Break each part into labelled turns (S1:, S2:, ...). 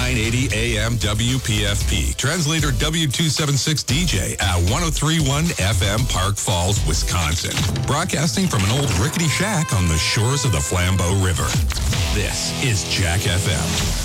S1: 980 AM WPFP. Translator W276 DJ at 1031 FM Park Falls, Wisconsin. Broadcasting from an old rickety shack on the shores of the Flambeau River. This is Jack FM.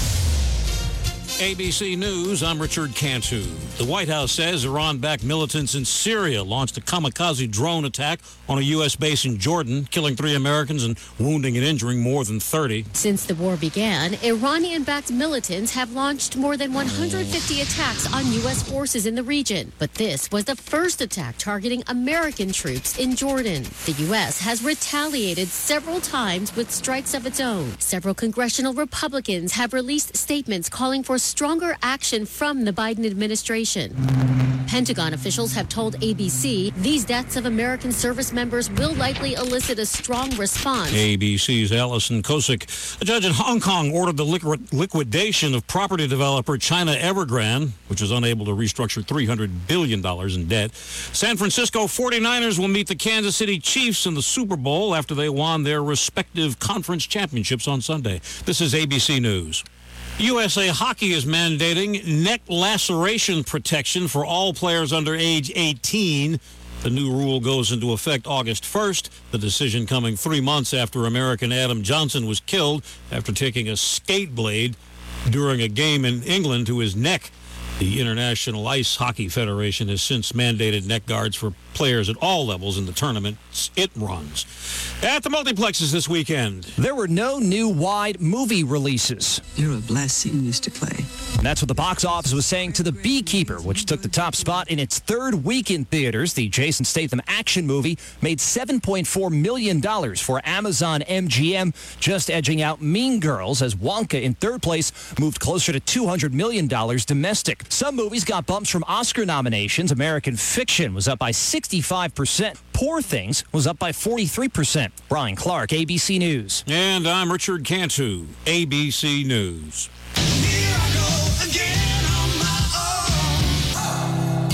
S2: ABC News, I'm Richard Cantu. The White House says Iran-backed militants in Syria launched a kamikaze drone attack on a U.S. base in Jordan, killing 3 Americans and wounding and injuring more than 30.
S3: Since the war began, Iranian-backed militants have launched more than 150 attacks on U.S. forces in the region. But this was the first attack targeting American troops in Jordan. The U.S. has retaliated several times with strikes of its own. Several congressional Republicans have released statements calling for stronger action from the Biden administration. Pentagon officials have told ABC these deaths of American service members will likely elicit a strong response.
S2: ABC's Allison Kosick. A judge in Hong Kong ordered the liquidation of property developer China Evergrande, which is unable to restructure $300 billion in debt. San Francisco 49ers will meet the Kansas City Chiefs in the Super Bowl after they won their respective conference championships on Sunday. This is ABC News. USA Hockey is mandating neck laceration protection for all players under age 18. The new rule goes into effect August 1st, the decision coming 3 months after American Adam Johnson was killed after taking a skate blade during a game in England to his neck. The International Ice Hockey Federation has since mandated neck guards for players at all levels in the tournaments it runs. At the multiplexes this weekend,
S4: there were no new wide movie releases.
S5: You're a blessing, Mr. Clay.
S4: And that's what the box office was saying to The Beekeeper, which took the top spot in its 3rd week in theaters. The Jason Statham action movie made $7.4 million for Amazon MGM, just edging out Mean Girls, as Wonka in 3rd place moved closer to $200 million domestic. Some movies got bumps from Oscar nominations. American Fiction was up by 65%. Poor Things was up by 43%. Brian Clark, ABC News.
S2: And I'm Richard Cantu, ABC News.
S6: Here I go again on my own.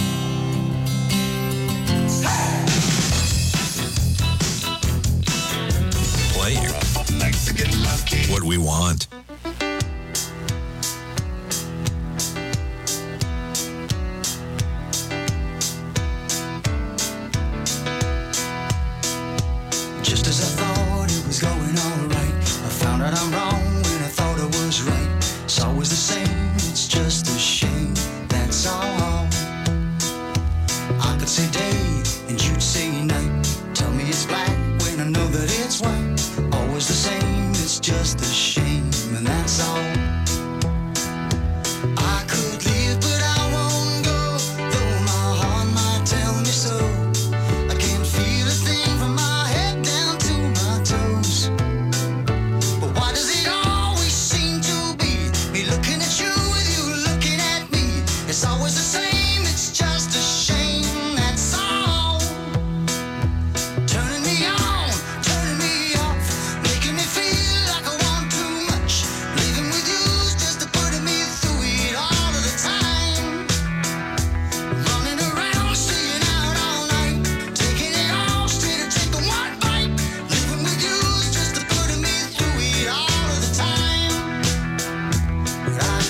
S6: Hey!
S1: Playing
S6: Like to get lucky.
S1: what we want.
S6: Just as I thought it was going all right, I found out I'm wrong when I thought I was right. It's always the same, it's just a shame, that's all. I could say day and you'd say night. Tell me it's black when I know that it's white. Always the same, it's just a shame, and that's all. I could leave, but I won't go, though my heart might tell me so. I can't feel a thing from my head down to my toes. But why does it always seem to be me looking at you with you looking at me? It's always the same, it's just a shame, that's all. Turning me on, turning me off, making me feel like I want too much. Leaving with you's just putting me through it all of the time. Running around, staying out all night, taking it all straight and taking one bite. Living with you's just putting me through it all of the time. But I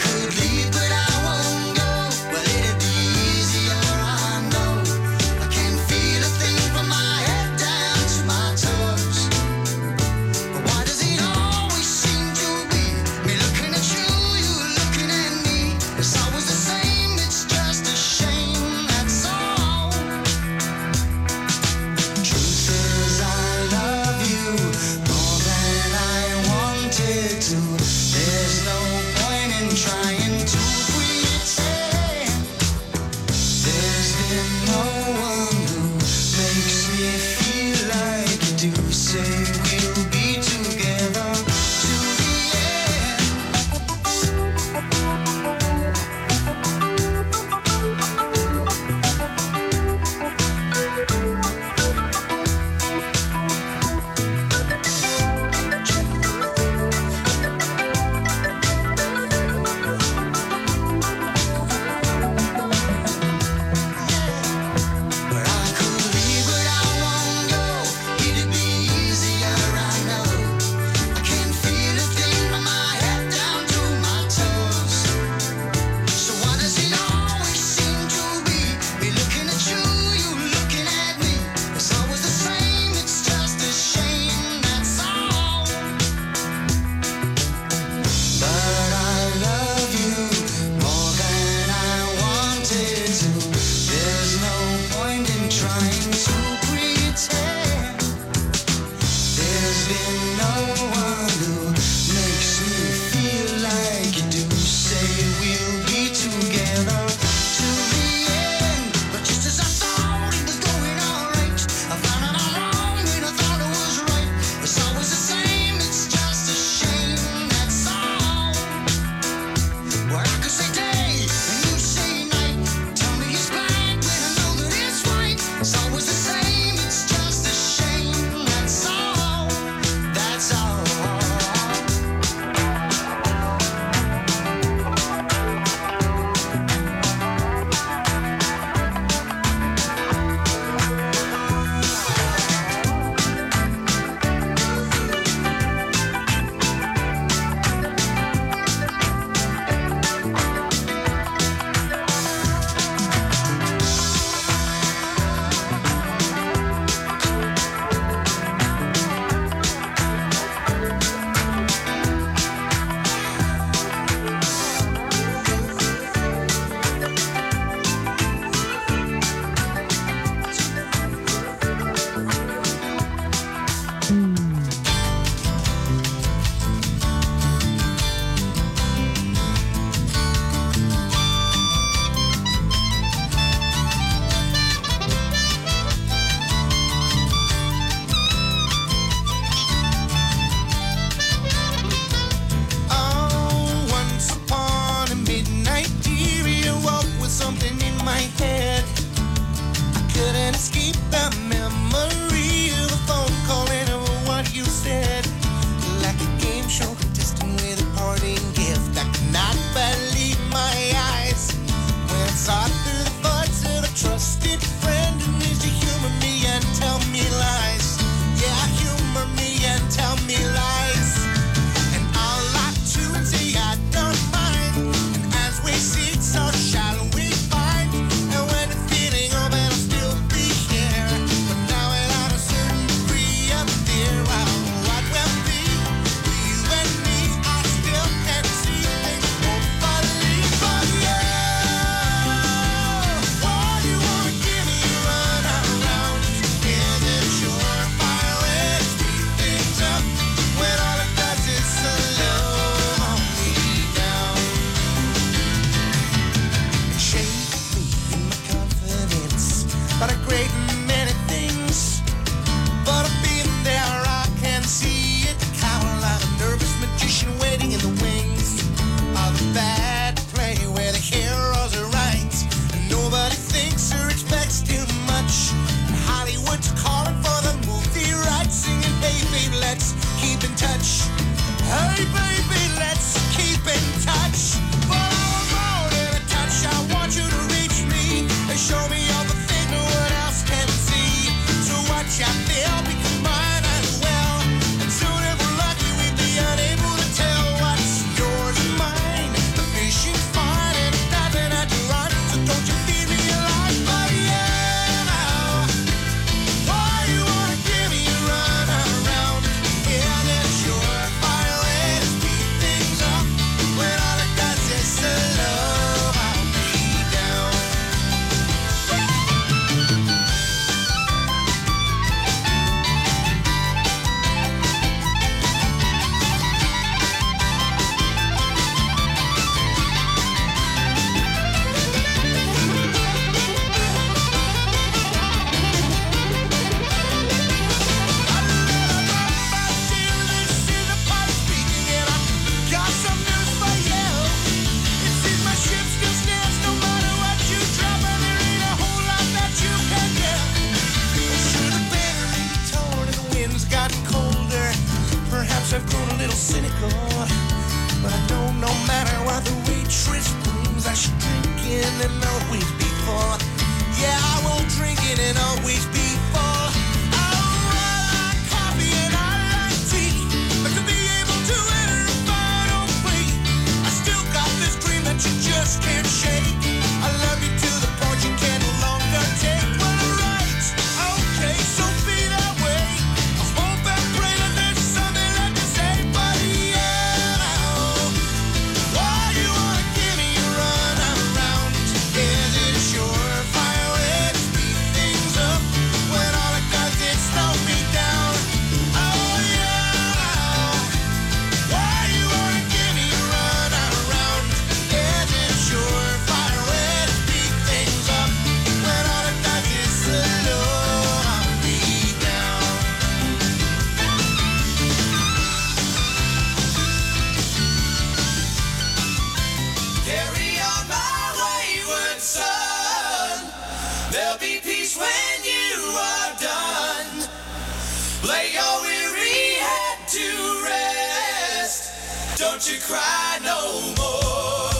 S6: and always be full. Yeah, I won't drink it and always be full. I like coffee and I like tea, but to be able to enter a final plea, I still got this dream that you just can't shake. I love you to the point you can no longer take. Well, right, okay, so be that way. I hope and pray that there's something left to say, but yeah, why you wanna give me a run around? Is it a surefire way to speed things up when all it does is slow me down? Oh yeah, why you wanna give me a run around? Is it a surefire way to speed things up when all it does is slow me down? Carry on my wayward son. There'll be peace when you are done. Lay your weary head to rest. Don't you cry no more.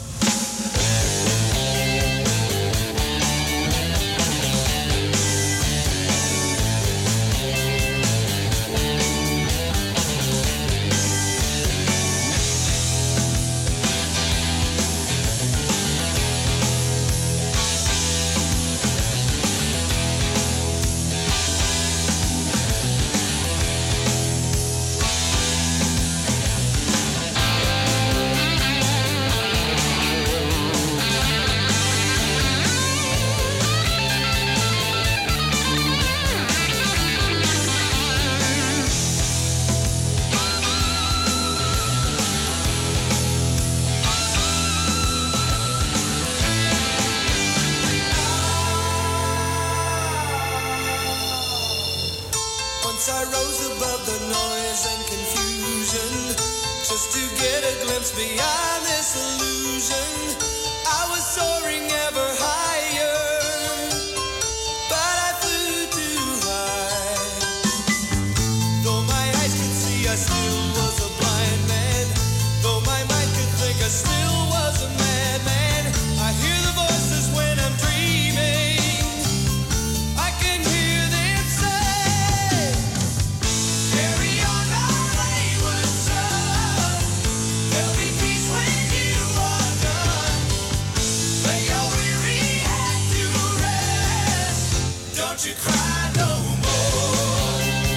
S6: Once I rose above the noise and confusion, just to get a glimpse beyond this illusion. I was soaring ever higher, but I flew too high. Though my eyes could see, I still was a blind man. Though my mind could think, I still was a madman. I hear the voices when I'm dreaming. I can hear them say, carry on my wayward son. There'll be peace when you are done. Lay your weary head to rest. Don't you cry no more.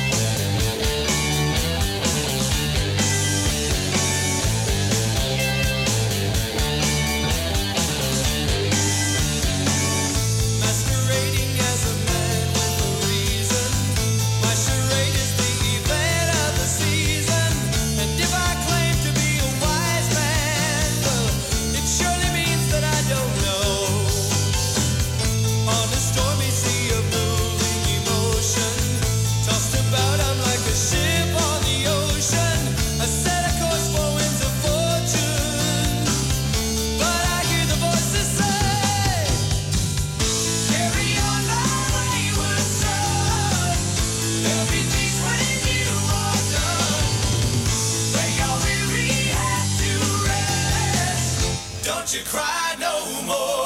S6: Masquerading as a man with a reason. My charade is the event of the season. And if I claim to be a wise man, well, it surely means that I don't know. On a stormy sea of moving emotion, tossed about, I'm like a ship on the ocean. I set a course for winds of fortune, but I hear the voices say, carry on my wayward son. There'll be peace when you are done. Lay your weary head to rest. Don't you cry no more.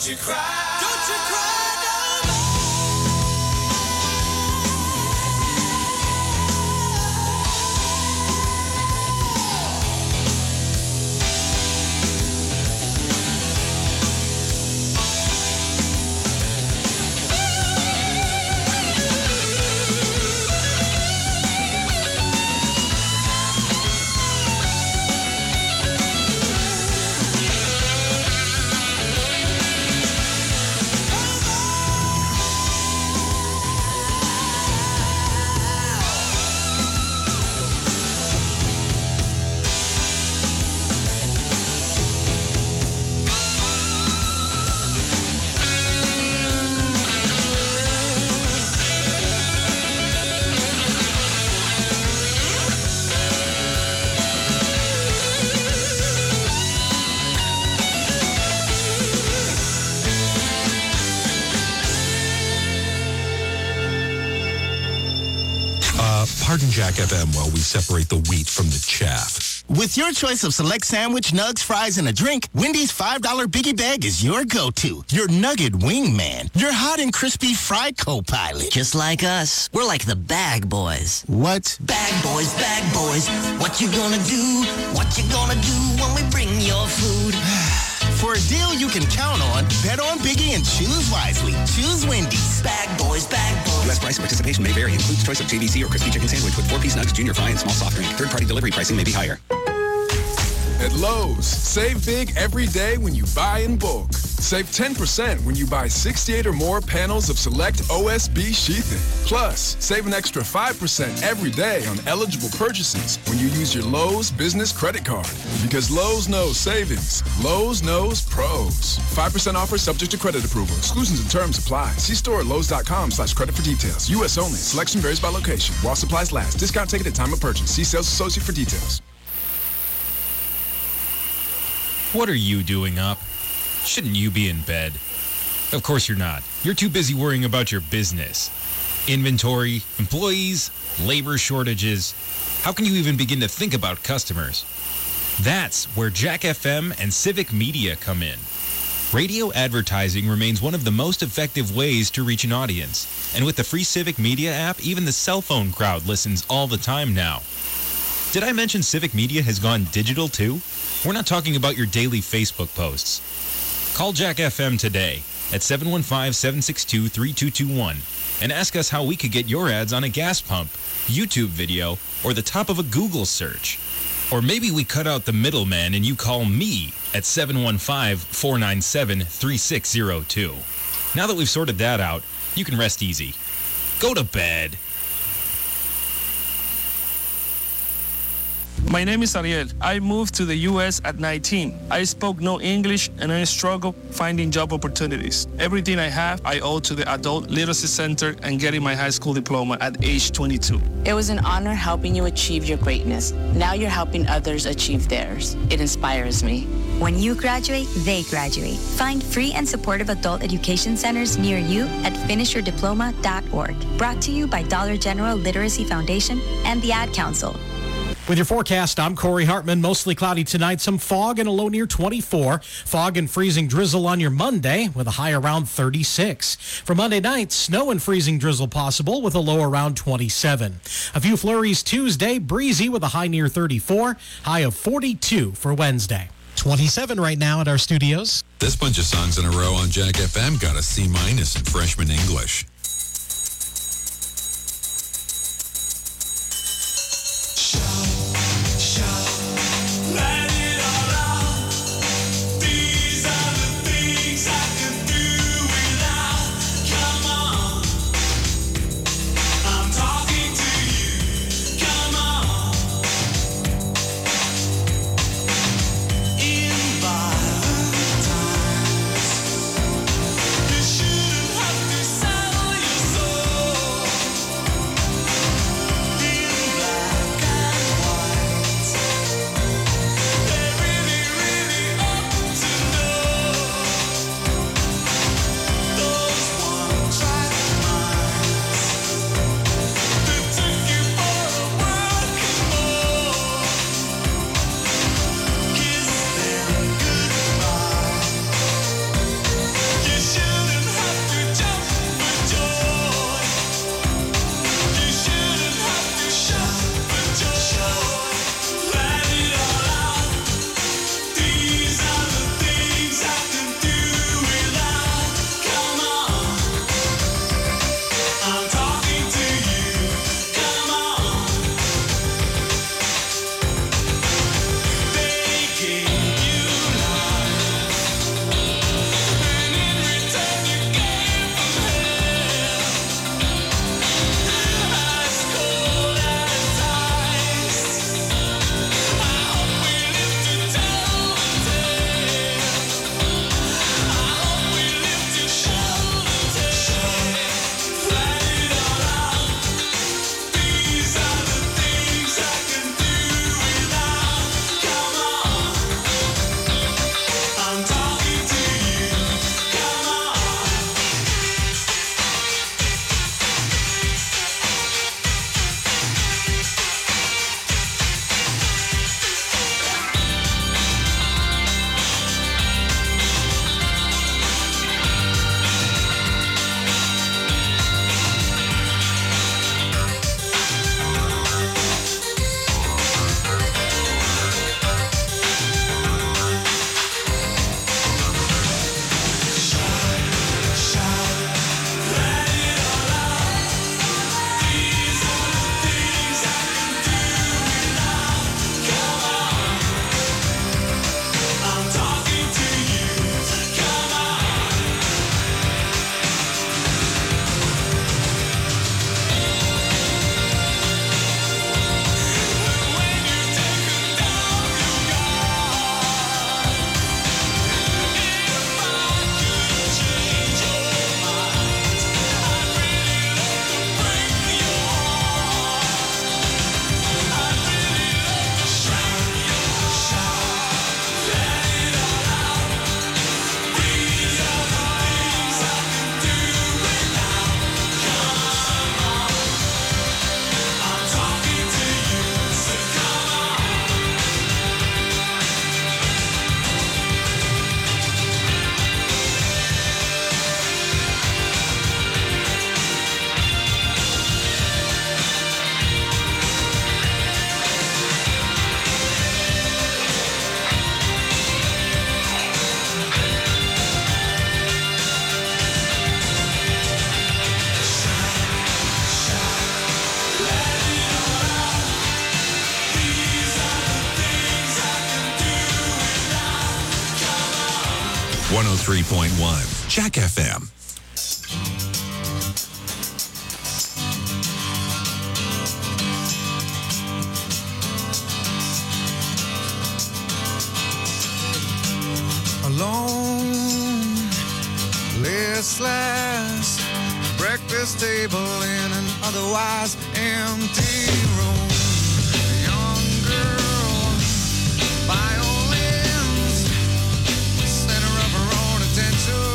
S6: you cry. Don't you cry no
S1: Pardon Jack FM while we separate the wheat from the chaff.
S7: With your choice of select sandwich, nugs, fries, and a drink, Wendy's $5 Biggie Bag is your go-to. Your nugget wingman. Your hot and crispy fry co-pilot.
S8: Just like us. We're like the Bag Boys.
S7: What?
S8: Bag Boys, what you gonna do? What you gonna do when we bring your food?
S7: For a deal you can count on, bet on Biggie and choose wisely. Choose Wendy's.
S8: Bag Boys.
S9: U.S. price and participation may vary. Includes choice of JVC or crispy chicken sandwich with 4-piece nugs, junior fry, and small soft drink. Third-party delivery pricing may be higher.
S10: At Lowe's, save big every day when you buy in bulk. Save 10% when you buy 68 or more panels of select OSB sheathing. Plus, save an extra 5% every day on eligible purchases when you use your Lowe's business credit card. Because Lowe's knows savings. Lowe's knows pros. 5% offer subject to credit approval. Exclusions and terms apply. See store at Lowe's.com/credit for details. U.S. only. Selection varies by location. While supplies last. Discount taken at time of purchase. See sales associate for details.
S11: What are you doing up? Shouldn't you be in bed? Of course you're not. You're too busy worrying about your business. Inventory, employees, labor shortages. How can you even begin to think about customers? That's where Jack FM and Civic Media come in. Radio advertising remains one of the most effective ways to reach an audience. And with the free Civic Media app, even the cell phone crowd listens all the time now. Did I mention Civic Media has gone digital too? We're not talking about your daily Facebook posts. Call Jack FM today at 715-762-3221 and ask us how we could get your ads on a gas pump, YouTube video, or the top of a Google search. Or maybe we cut out the middleman and you call me at 715-497-3602. Now that we've sorted that out, you can rest easy. Go to bed.
S12: My name is Ariel. I moved to the U.S. at 19. I spoke no English and I struggled finding job opportunities. Everything I have, I owe to the Adult Literacy Center and getting my high school diploma at age 22.
S13: It was an honor helping you achieve your greatness. Now you're helping others achieve theirs. It inspires me.
S14: When you graduate, they graduate. Find free and supportive adult education centers near you at finishyourdiploma.org. Brought to you by Dollar General Literacy Foundation and the Ad Council.
S15: With your forecast, I'm Corey Hartman. Mostly cloudy tonight, some fog and a low near 24. Fog and freezing drizzle on your Monday with a high around 36. For Monday night, snow and freezing drizzle possible with a low around 27. A few flurries Tuesday, breezy with a high near 34, high of 42 for Wednesday. 27 right now at our studios.
S1: This bunch of songs in a row on Jack FM got a C- in freshman English.
S6: You shouldn't have to settle
S1: 103.1 Jack FM.
S16: Alone, listless, breakfast table in an otherwise empty room. A young girl, violins, center of her own attention.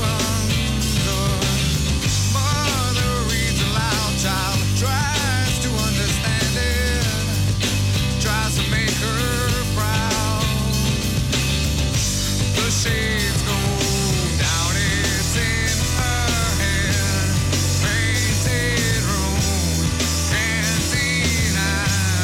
S16: The mother reads aloud, child tries to understand it, tries to make her proud. The shades go down, it's in her head. Painted room, canteen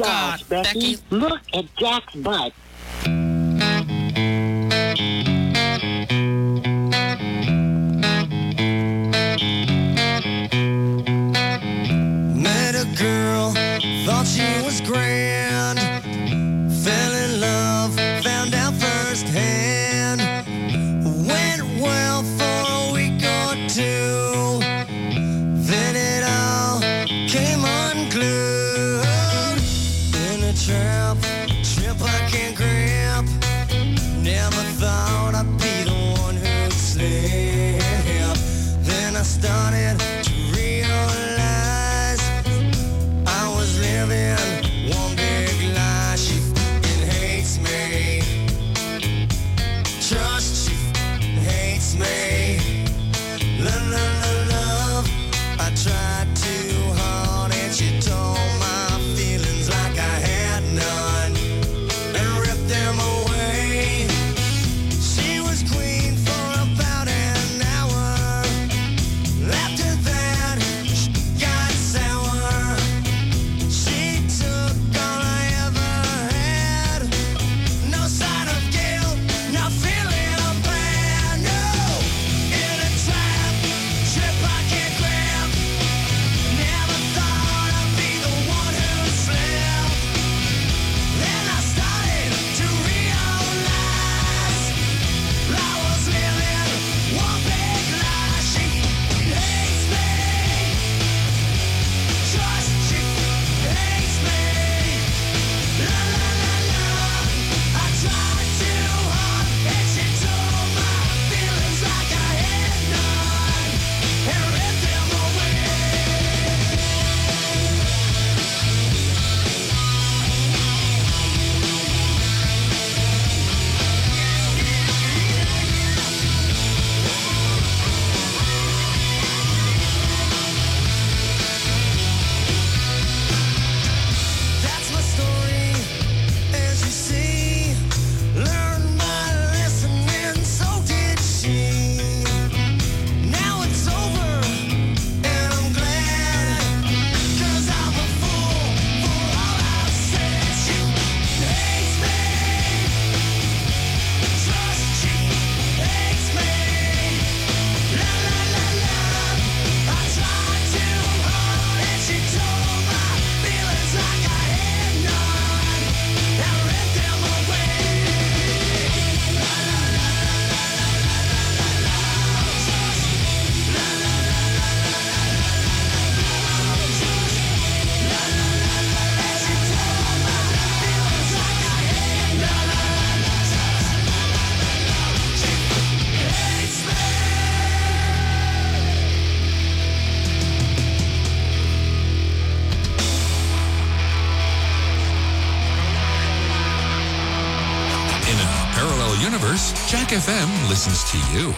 S17: gosh, Becky. Look at Jack's butt.
S6: Met a girl, thought she was grand. Fell in love, found out firsthand. Went well for a week or two. Then it all came unglued. In a trap I can't grab. Never thought I'd be the one who'd slip. Then I started to realize I was living one big lie. She f***ing hates me. Trust, she f***ing hates me. Love, I tried too hard and she told my feelings like I had none and ripped them away. She was queen for about an hour. After that, she got sour. She took all I ever had. No sign of guilt, not feeling bad. No, in a trap I can't grab. Never thought I'd be the one who slept. Then I started to realize I was living one big lie. She hates me. Trust, she hates me. La la la la. I tried too hard and she told my feelings like I had none and ripped them away. That's my story, as you see. Learned my lesson and so did she. Now it's over and I'm glad, 'cause I'm a fool for all I've said. She hates me. Trust, she hates me. La la la la. I tried too hard and she told my feelings like I had none and ripped them away. La la la la la la la la. Trust, la la la la la la la la. Trust, la la la la la. She told my feelings like I had none. La la la. Trust, she hates me.
S1: In a parallel universe, Jack FM listens to you.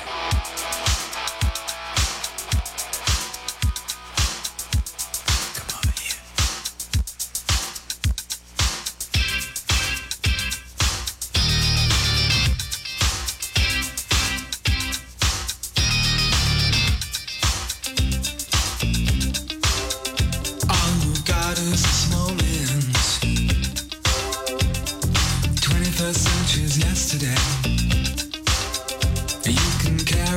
S6: All we've got is this moment. 21st century's yesterday. You can carry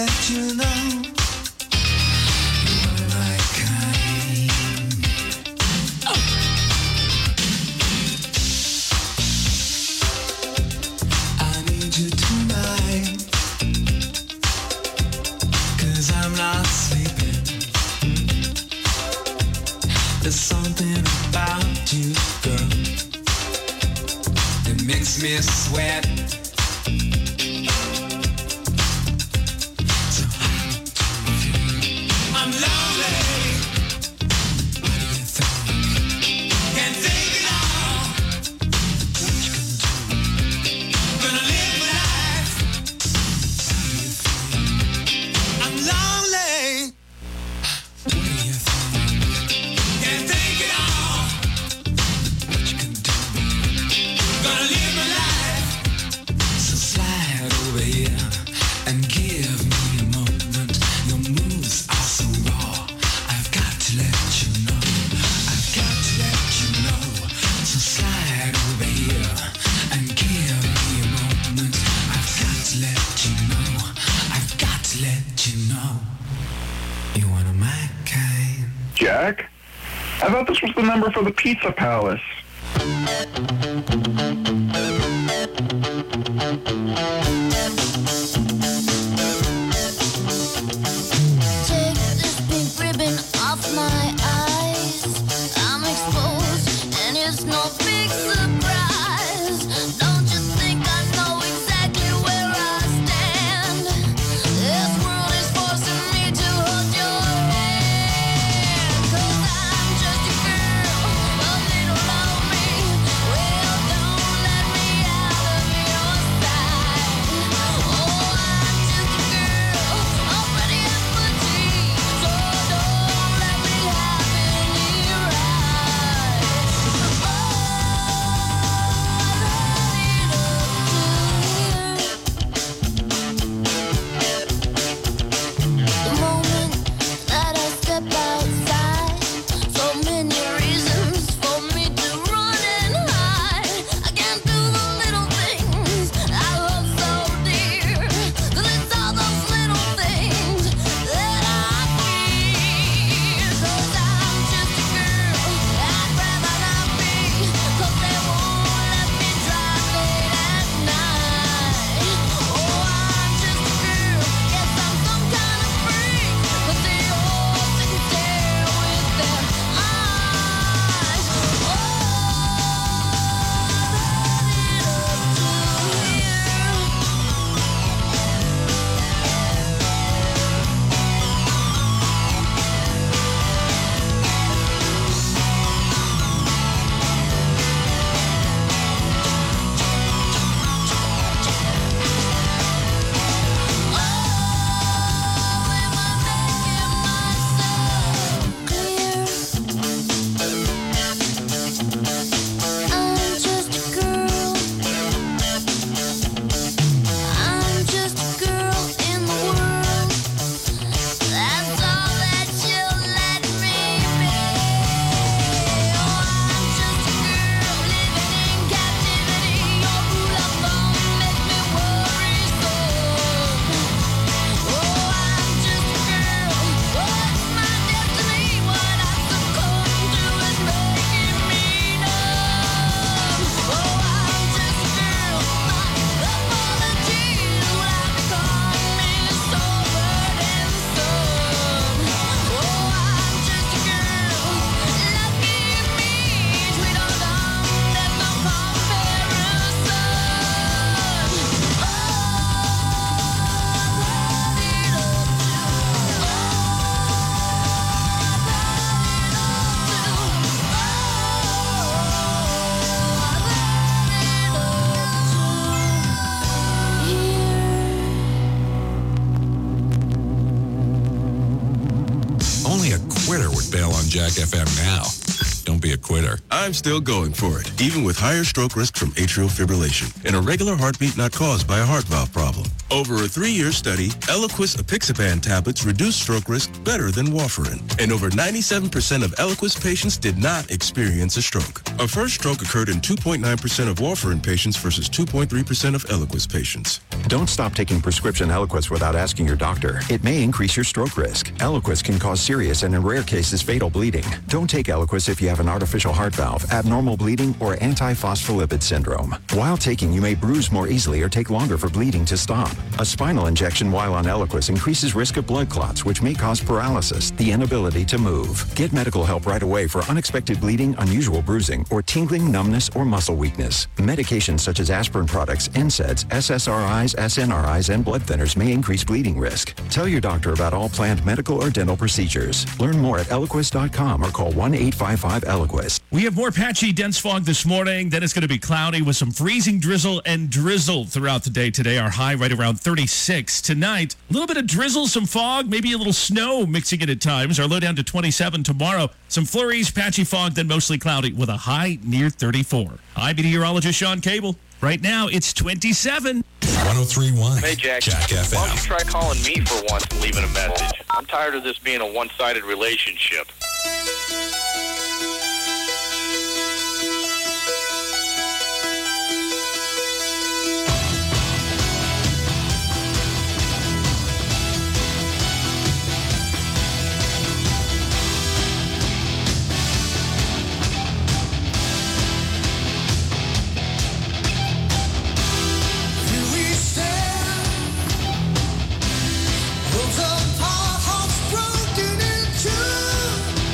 S6: let you know. Not sleeping. There's something about you, girl, that makes me sweat. So how do you feel? I'm lonely. What do you think? Can't take it all. What you gonna do? Gonna live my life. How do you feel? I'm lonely.
S18: Jack? I thought this was the number for the Pizza Palace.
S19: Take this pink ribbon off my eyes. I'm exposed and it's no big surprise. Don't you think I know exactly where I stand? This world is forcing me to hold your hand. 'Cause I'm just a girl, a little lonely. Well, don't let me out of your sight. Oh, I'm just a girl, already in fatigue. So don't let me have any the moment that I step outside, so many reasons for me to run and hide. I can't do the little things I love so dear, 'cause it's all those little things that I fear. 'Cause I'm just a girl, I'd rather not be, 'cause they won't let me drive late at night. Oh, I'm just a girl, yes, I'm some kind of freak, but they all sit and stare with their eyes. Oh, I'm just a girl. I'm just a girl in the world. That's all that you'll let me be. Oh, I'm just a girl living in captivity. Your rule of thumb makes me worry so. Oh, I'm just a girl. What's my destiny? What I succumb to is making me numb. Oh, I'm just a girl. My apologies would have become me so burdensome. Oh, I'm just a girl. Lucky me, sweet old dumb, there's no comparison.
S1: Only a quitter would bail on Jack FM now. Don't be a quitter.
S20: I'm still going for it, even with higher stroke risk from atrial fibrillation, an irregular heartbeat not caused by a heart valve problem. Over a 3-year study, Eliquis apixaban tablets reduced stroke risk better than warfarin, and over 97% of Eliquis patients did not experience a stroke. A first stroke occurred in 2.9% of warfarin patients versus 2.3% of Eliquis patients.
S21: Don't stop taking prescription Eliquis without asking your doctor. It may increase your stroke risk. Eliquis can cause serious and in rare cases fatal bleeding. Don't take Eliquis if you have an artificial heart valve, abnormal bleeding, or antiphospholipid syndrome. While taking, you may bruise more easily or take longer for bleeding to stop. A spinal injection while on Eliquis increases risk of blood clots, which may cause paralysis, the inability to move. Get medical help right away for unexpected bleeding, unusual bruising, or tingling, numbness, or muscle weakness. Medications such as aspirin products, NSAIDs, SSRIs, SNRIs, and blood thinners may increase bleeding risk. Tell your doctor about all planned medical or dental procedures. Learn more at Eliquis.com or call 1-855-ELIQUIS.
S22: We have more patchy, dense fog this morning. Then it's going to be cloudy with some freezing drizzle and drizzle throughout the day today. Our high right around 36. Tonight, a little bit of drizzle, some fog, maybe a little snow mixing it at times. Our low down to 27 tomorrow. Some flurries, patchy fog, then mostly cloudy with a high near 34. I'm meteorologist Sean Cable. Right now, it's 27.
S1: 103.1.
S23: Hey, Jack.
S1: FM.
S23: Why don't you try calling me for once and leaving a message? I'm tired of this being a one-sided relationship.
S6: Broken into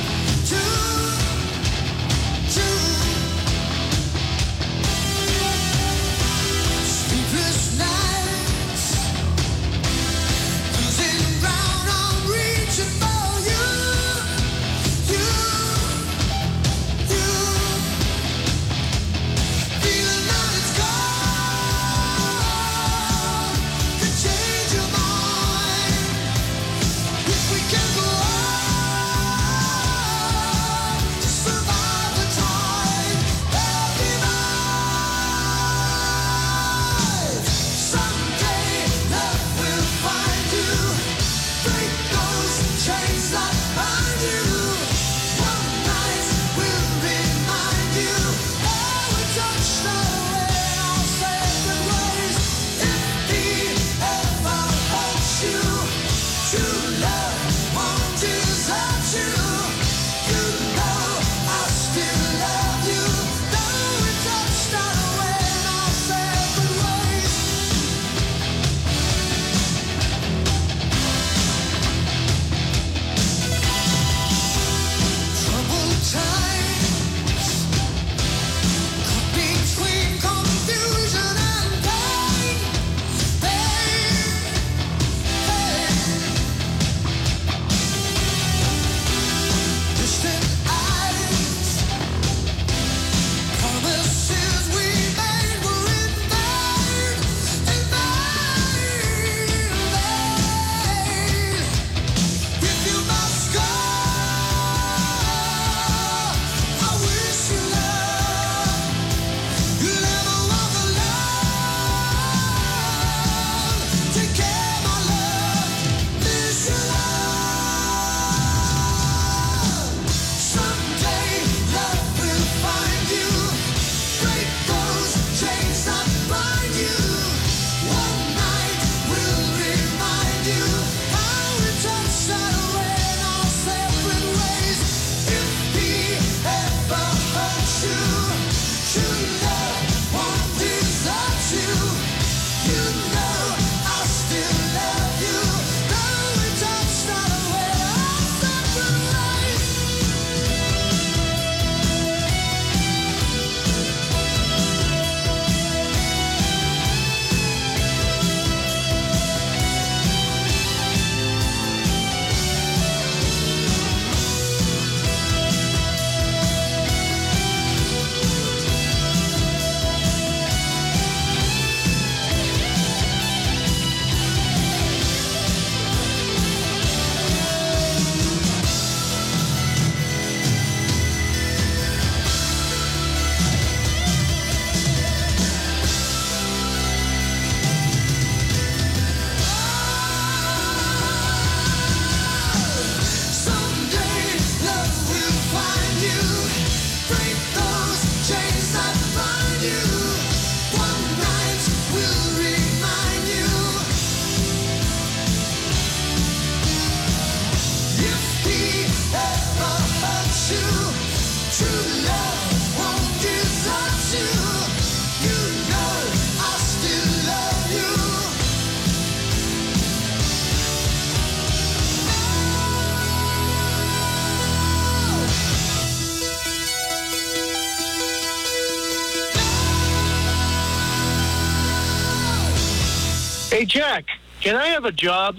S3: Hey, Jack, can I have a job?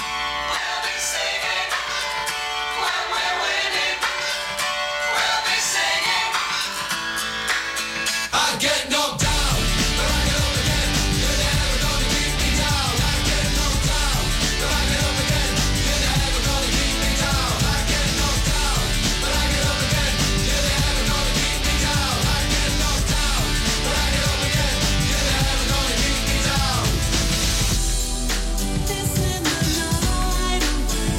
S6: I get knocked down, but I get up again. You're never gonna keep me down. I get knocked down, but I get up again. You're never gonna keep me down. I get knocked down, but I get up again. You're never gonna keep me down. I get knocked down, but I get up again. You're never gonna keep me down. This in the night away.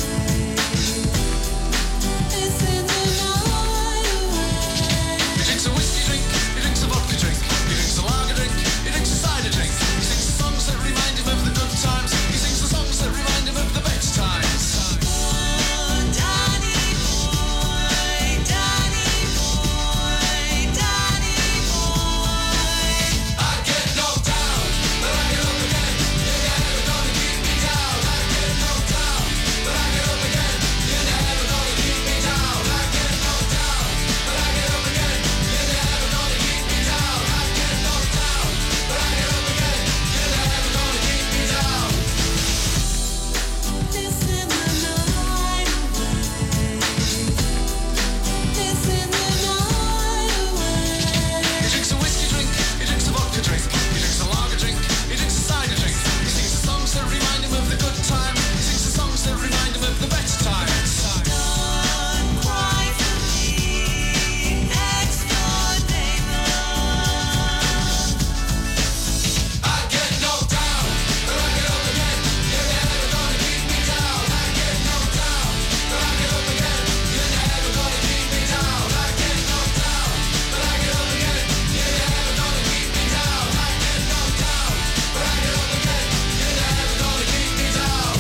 S6: This in the night away. He drinks a whiskey drink, he drinks a vodka drink. He drinks a lager drink, he drinks a cider drink. He sings the songs that remind him of the good times. He sings the songs that remind him of the best times. Danny boy, Danny boy, Danny boy. I get knocked down, but I get up again. You're never gonna keep me down. I get knocked down, but I get up again. You're never gonna keep me down. I get knocked down, but I get up again. You're never gonna keep me down. I get knocked down, but I get up again. You're never gonna keep me down. This in the night away. This in the night away. He drinks a whiskey drink, he drinks a vodka drink, he drinks a lager drink, he drinks a cider drink. He sings the songs that remind him of the good time. He sings the songs that remind him of the better times. Don't cry for me, next door neighbor. I get knocked down, but I get up again. You're never gonna keep me down. I get knocked down, but I get up again. You're never gonna keep me down. I get knocked down, but I get up again. You're never gonna keep me down. I get knocked down, but I get up again. You're never gonna keep me down.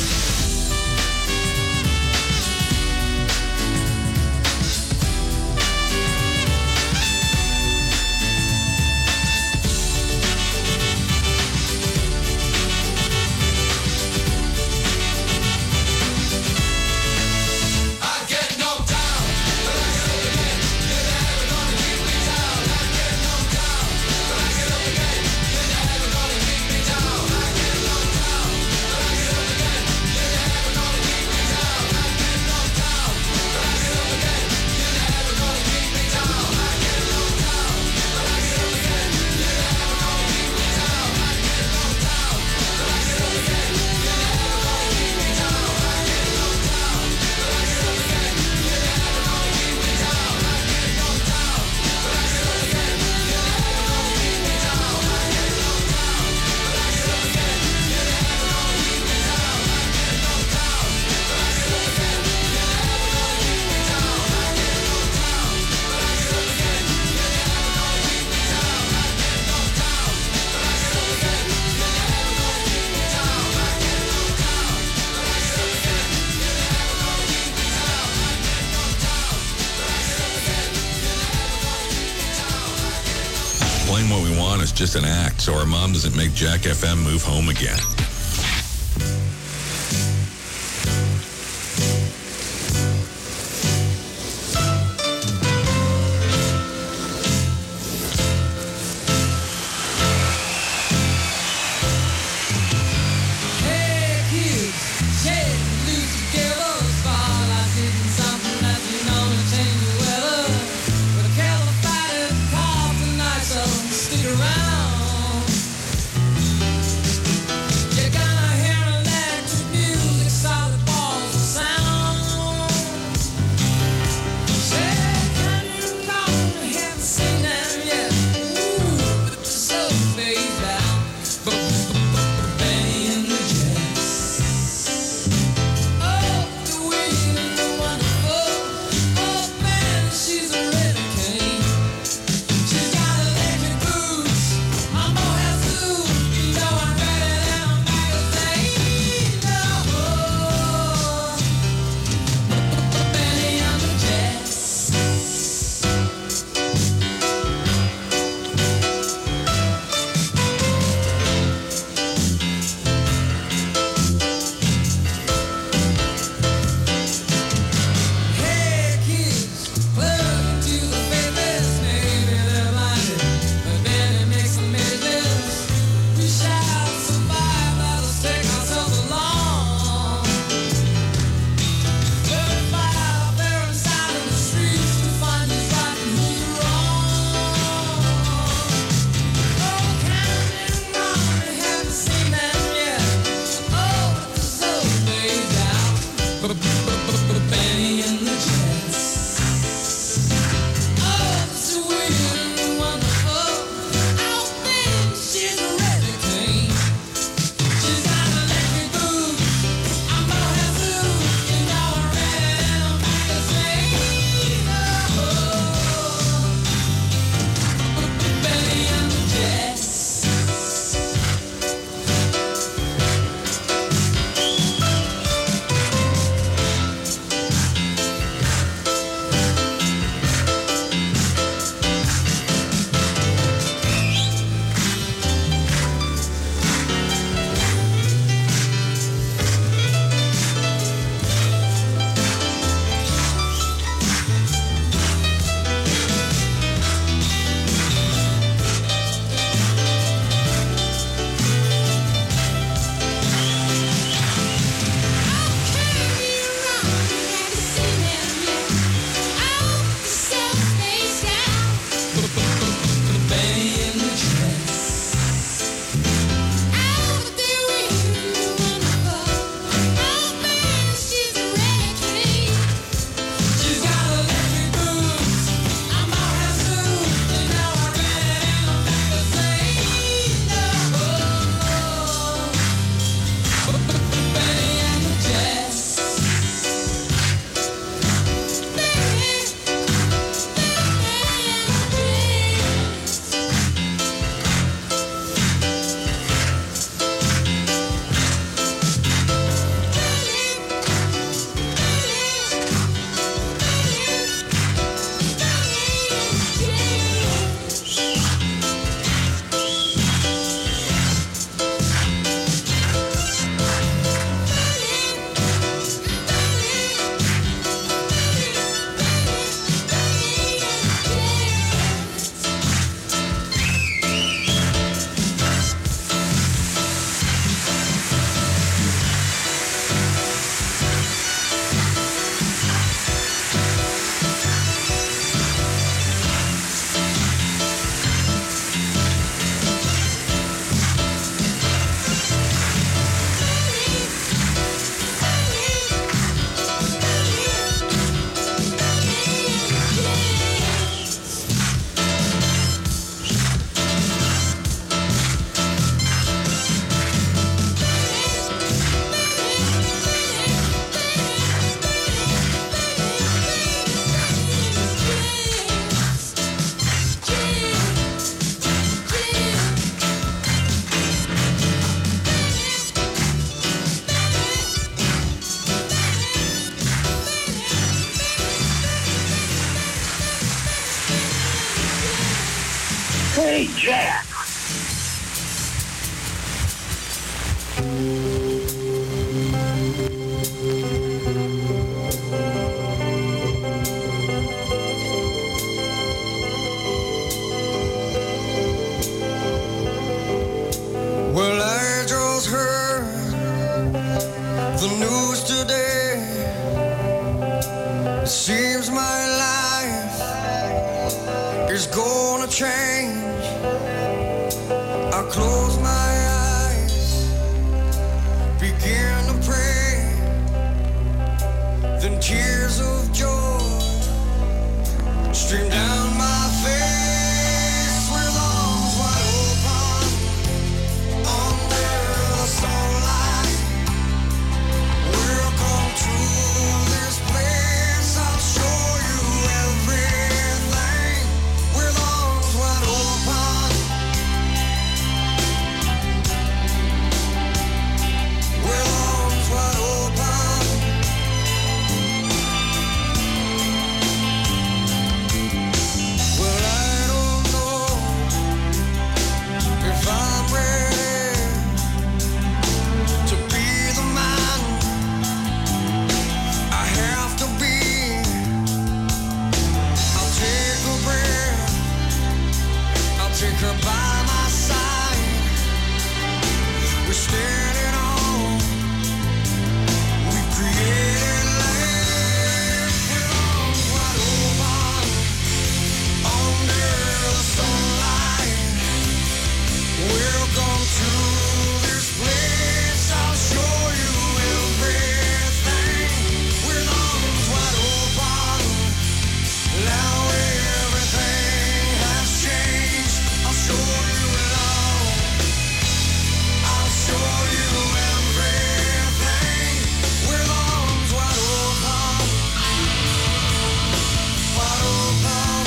S6: I get knocked down, but I get up again. You're never gonna keep me down. I get knocked down, but I get up again. You're never gonna keep me down. I get knocked down, but I get up again. You're never gonna keep me down. I get knocked down, but I get up again. You're never gonna keep me down. I get knocked down, but I get up again. You're never gonna keep me down. I get knocked down, but I get up again. You're never gonna keep me down. I get knocked down, but I get up again. You're never gonna keep me down. I get knocked down, but I get up again. You're never gonna keep me down. I get knocked down, but I get up again. You're never gonna keep me down. I get knocked down, but I get up again. You're never gonna keep me down. I get knocked down, but I get up again. You're never gonna keep me down. I get knocked down, but I get up again. You're never gonna keep me down. I get knocked down, but I get up again. You're never gonna keep me down. I get knocked down, but I get up again. You're never gonna keep me down.
S1: Playing What We Want is just an act, so our mom doesn't make Jack FM move home again.
S6: Hey kids, shake loose together. Spotlight hitting something that you know to change the weather. With a California call tonight, so stick around.
S3: Hey, Jack.
S6: Well, I just heard the news today. It seems my life is gonna change. I close my eyes, begin to pray. Then tears of joy stream down my face with arms wide open. Under the sunlight, welcome to this place. I'll show you everything with arms wide open. With arms wide open. Well, I don't know if I'm ready to be the man I have to be. I'll take a breath, I'll take her by my side. We're standing on, we created life with arms wide open. Under the sunlight, welcome to this place. I'll show you everything with arms wide open. Now everything has changed. I'll show you love. I'll show you everything with arms wide open. Wide open.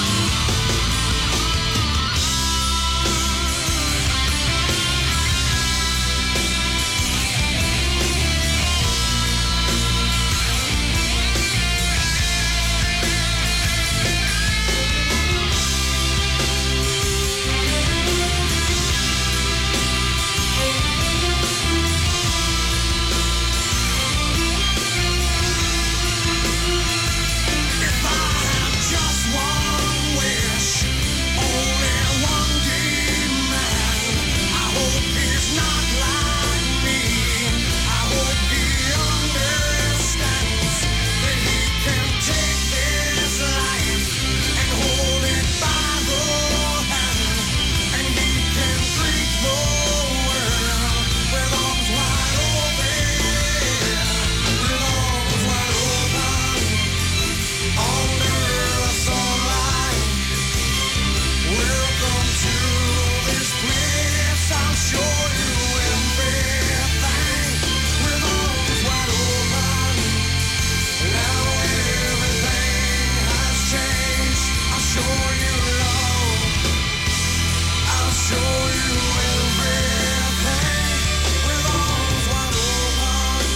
S6: If I had just one wish, only one demand, I hope he's not like me. I hope he understands that he can take this life and hold it by the hand, and he can greet the world with arms wide open, with arms wide open. Under the sunlight, welcome to this place. I'll show you everything with arms wide open. Now everything has changed. I'll show you love. I'll show you everything with arms wide open.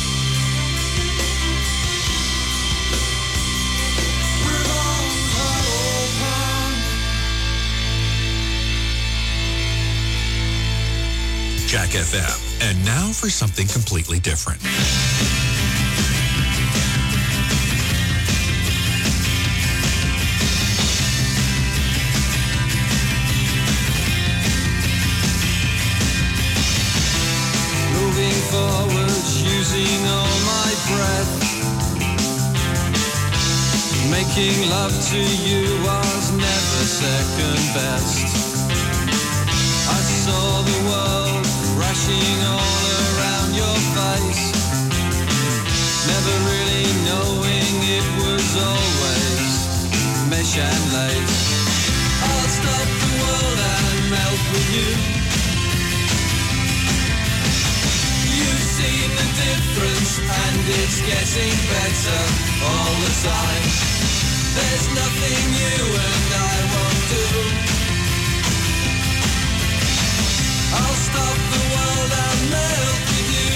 S6: With arms wide open.
S1: Jack FM. And now for something completely different.
S6: Moving forward, using all my breath. Making love to you was never second best. I saw the world crashing all around your face, never really knowing it was always mesh and lace. I'll stop the world and melt with you. You've seen the difference and it's getting better all the time. There's nothing you and I won't do. I'll stop the world and melt with you.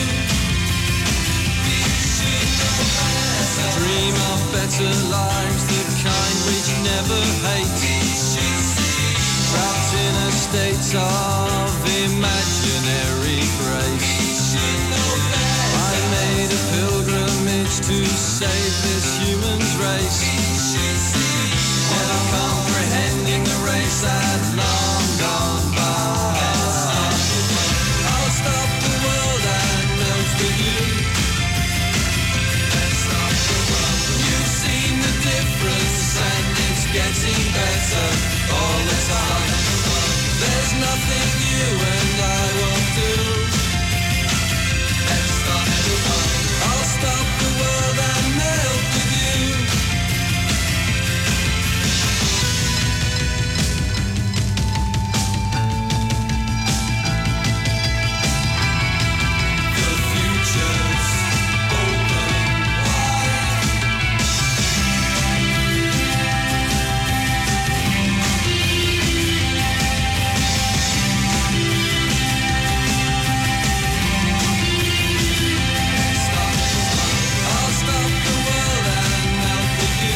S6: Dream of better lives, the kind which never hate.
S2: trapped in a state of imaginary grace. I made a pilgrimage to save this